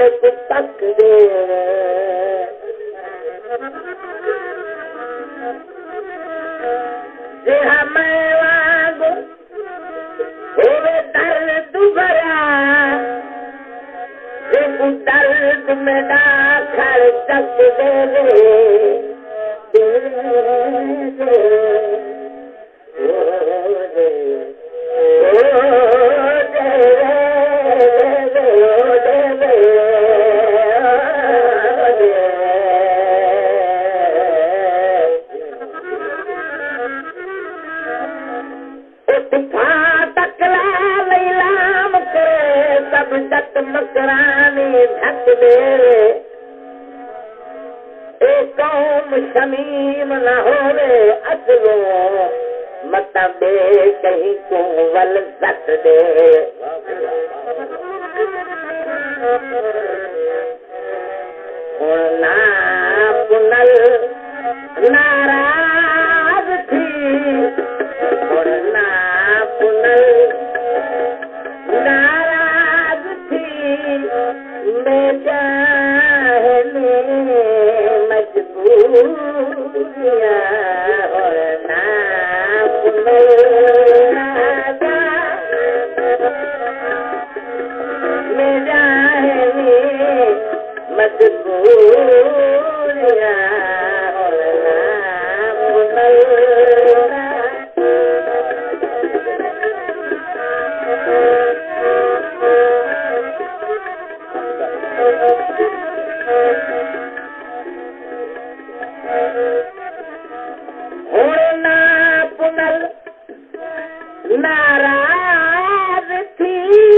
को तक दे जे हमें वागो होवे दर्द भरा जे दर्द में दाखल तक दे जत मकरानी ढक दे एक कौम शमीम न होवे असलो मत बे कहीं को वल सत दे ना पुनल नाराज थी और ना पुनल नाराज थी बेचाहने मजबूरियां और ना पुनल बेचाहने मजबूरियां और ना पुनल होना पुनल नाराज थी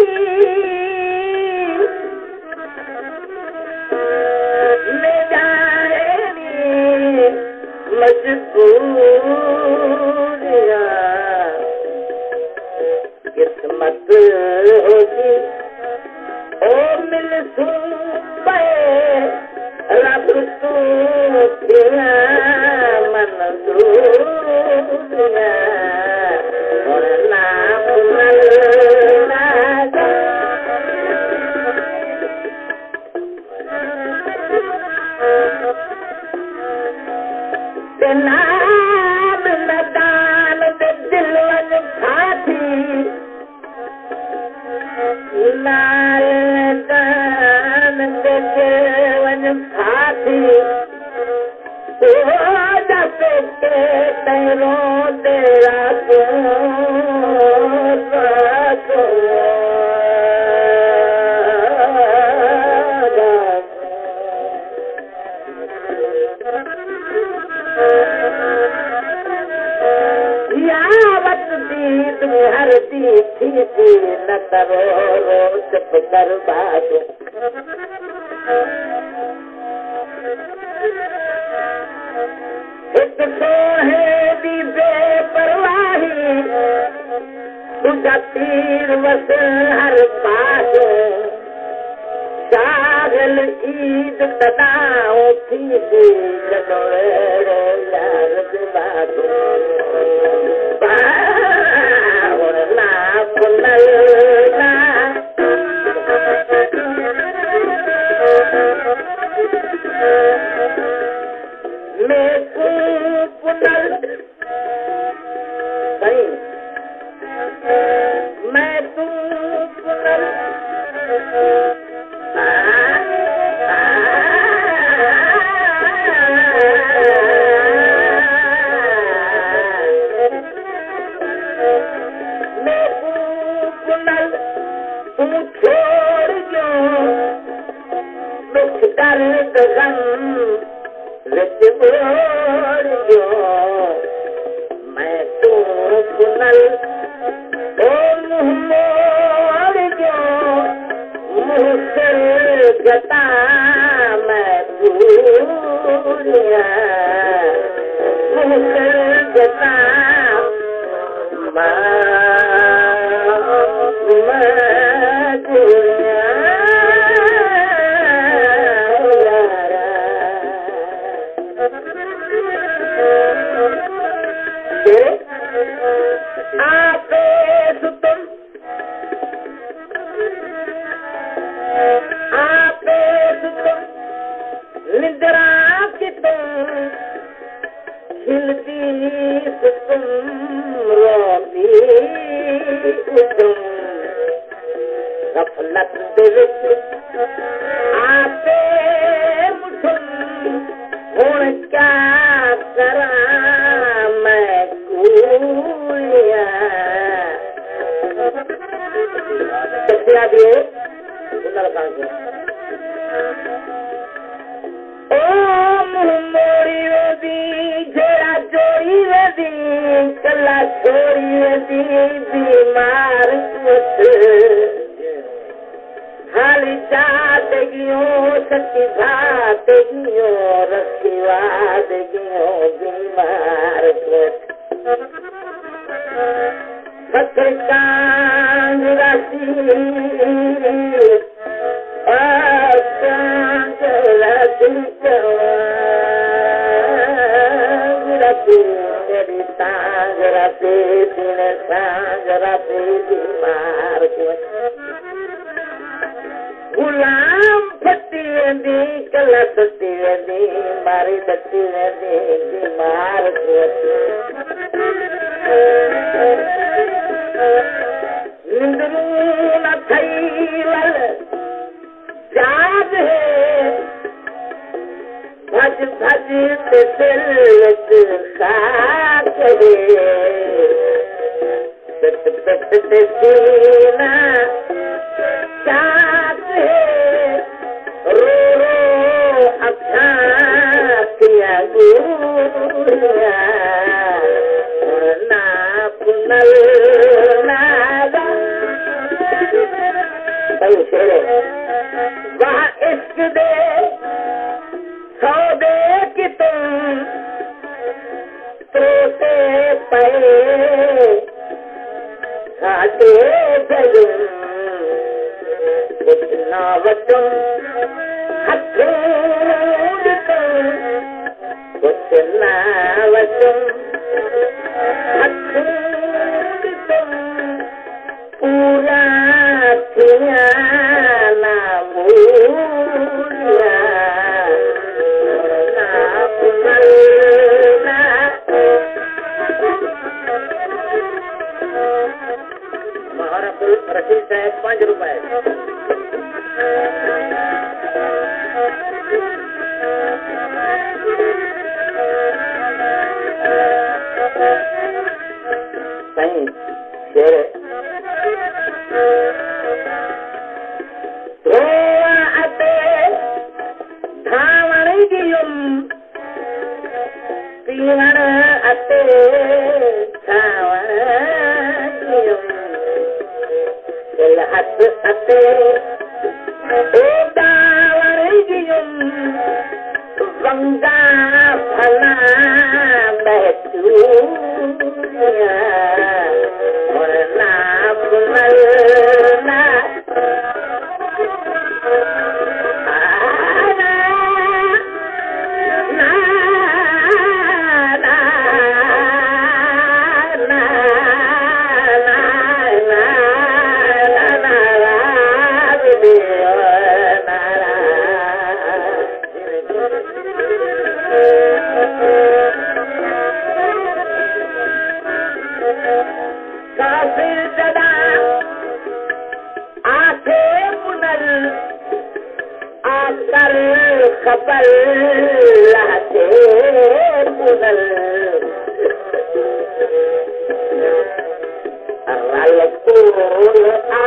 ले जाएगी मजबूरियां किस्मत होगी ओ मिल सुबह रब तू तेरा मंजूरिया और ना पुनल नाम नदान दे दिल वन खाती नाल दान दे वन खाती जैसे के तेरों तेरा यावत दीद में हर दी थी न करो रोज बर्बाद एक सोहे दी बेपरवाही तुझा तीर वस हर पास शागल ईद तदाओ थी जनोरे यार बातो और ना पुनल ना मैं पुनल कहीं मैं तू पुनल मैं पुनल तू छोड़ जो दुख दर्द गम रित बोलियो मैं तू पुनल ओ मुँह मोड़ियो मुँह से गता मैं भूलिया मुँह से गता मैं भूलिया आपे सुतम आपे उठूं गफलत दे विच आपे मुठूं हुण क्या करां मैं कूलिया सत्या दिए सुंदर कांसे ओ मोरी वेदी जेड़ा जोड़ी वेदी कला छोड़ी वेदी बीमार कुछ हाली जादगियों सच्ची भादगियों रखी वादगियों बीमार कुछ फकर कांग राशि गुलाम फटी वेंदी कला सती वेंदी मारी दती वेंदी बीमार निंदरू न थई वल जाग है भज भज ते दिल खाक है पिट पिट ते सीना चाक है रो रो अखां किया गुरिया ना पुनल नागा सही शेर वहाँ इश्क दे सौदे कि तुम तोते पे घाटे जलूं इतना वचन हथूड़ तुम इतना वचन हथूड़ तुम पूरा किया ना भूलिया ना पुनलना महारापुर रशीद साहब 5 रुपए सही शेर धावण गियुम पीवण अते धावण गियुम दिल हथ अते दावण गियुम वंगा फला महचूरिया ना पुनलना काफिर जदा आखे पुनल आकर खबर लाते पुनल रलपुर आ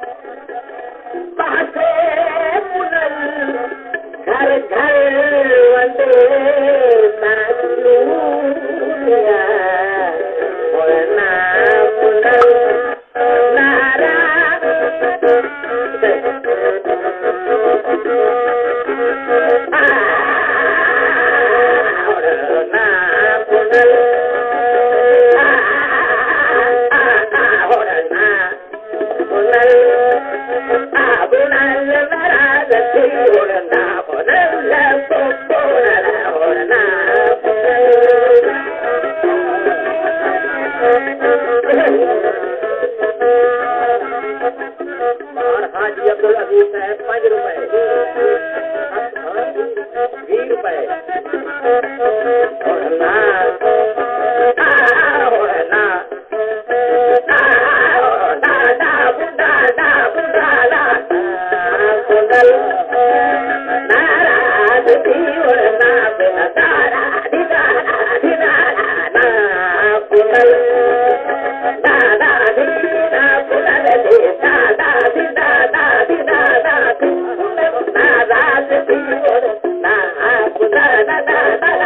बाते पुनल घर घर वंदे नाचूरिया ना पुनल नारा ना पुनल पुनल पुनल नाराज थी ना पुनल ना और हाजी अब्दुल अजीज साहब 5 रुपए 20 रुपए और ना पुनल नाराज थी उड़ना बिन दादा ना पुनल दादा दीना पुनल दे दादा नाराज थी उड़ना पुनल दादा